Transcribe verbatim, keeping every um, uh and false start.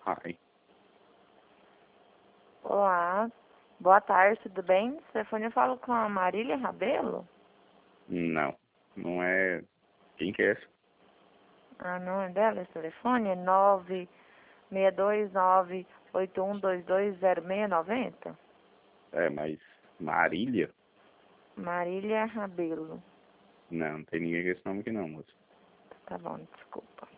Hi. Olá, boa tarde, tudo bem? Esse telefone eu falo com a Marília Rabelo? Não, não é... Quem que é essa? Ah, não é dela esse telefone? É nove seis dois nove oito um dois dois zero seis nove zero? É, mas Marília? Marília Rabelo. Não, não tem ninguém com esse nome aqui não, moço. Tá bom, desculpa.